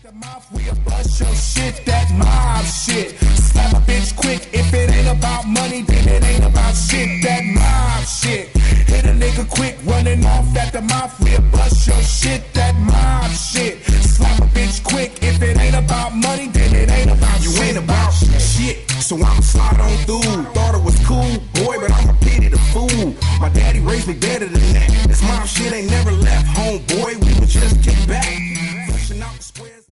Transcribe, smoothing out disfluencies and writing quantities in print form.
the mouth, we'll bust your shit, that mob shit. Slap a bitch quick, if it ain't about money, then it ain't about shit, that mob shit. Hit a nigga quick, running off at the mouth, we'll bust your shit, that mob shit. Slap a bitch quick, if it ain't about money, then it ain't about you shit. You ain't about shit, so I'ma slide on through. Thought it was cool, boy, but I'm a pity the fool. My daddy raised me better than that. This mob shit ain't never left home, boy, we would just get back. Fleshing out the square.